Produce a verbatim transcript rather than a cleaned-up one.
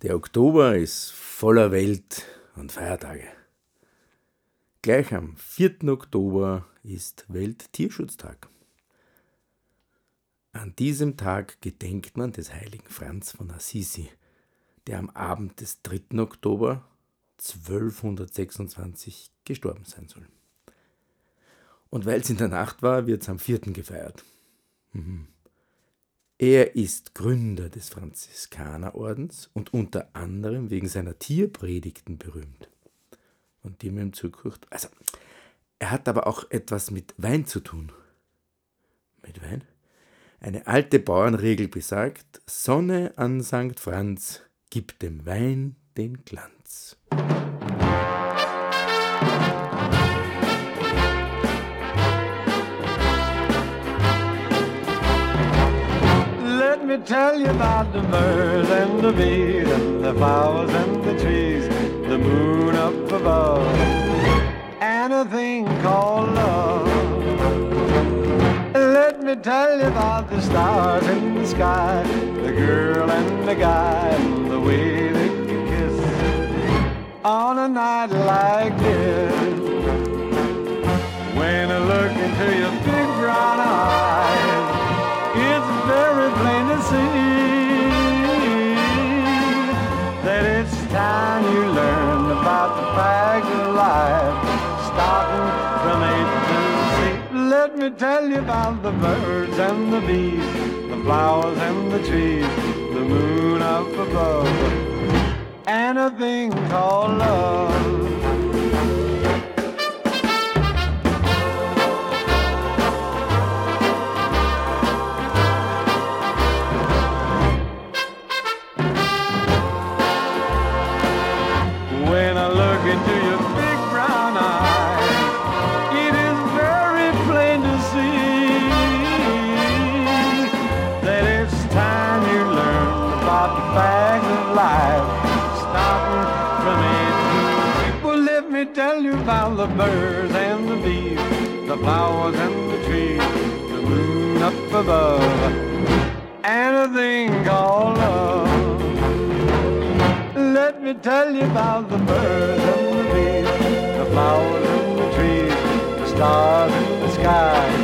Der Oktober ist voller Welt- und Feiertage. Gleich am vierten Oktober ist Welttierschutztag. An diesem Tag gedenkt man des heiligen Franz von Assisi, der am Abend des dritten Oktober zwölfhundertsechsundzwanzig gestorben sein soll. Und weil es in der Nacht war, wird es am vierten gefeiert. Mhm. Er ist Gründer des Franziskanerordens und unter anderem wegen seiner Tierpredigten berühmt. Und die mir im Zukunft. Also, er hat aber auch etwas mit Wein zu tun. Mit Wein? Eine alte Bauernregel besagt: Sonne an Sankt Franz gibt dem Wein den Glanz. Let me tell you about the birds and the bees and the flowers and the trees, the moon up above, and a thing called love. Let me tell you about the stars in the sky, the girl and the guy, and the way they can kiss on a night like this. When I look into your big brown eyes, it's very plain to see that it's time you learn about the fact of life, starting from A to Z. Let me tell you about the birds and the bees, the flowers and the trees, the moon up above, and a thing called love. When I look into your big brown eyes, it is very plain to see that it's time you learn about the facts of life, starting from A to Z. Well, let me tell you about the birds and the bees, the flowers and the trees, the moon up above, and a thing called love. Let me tell you about the birds and the bees, the flowers and the trees, the stars in the sky,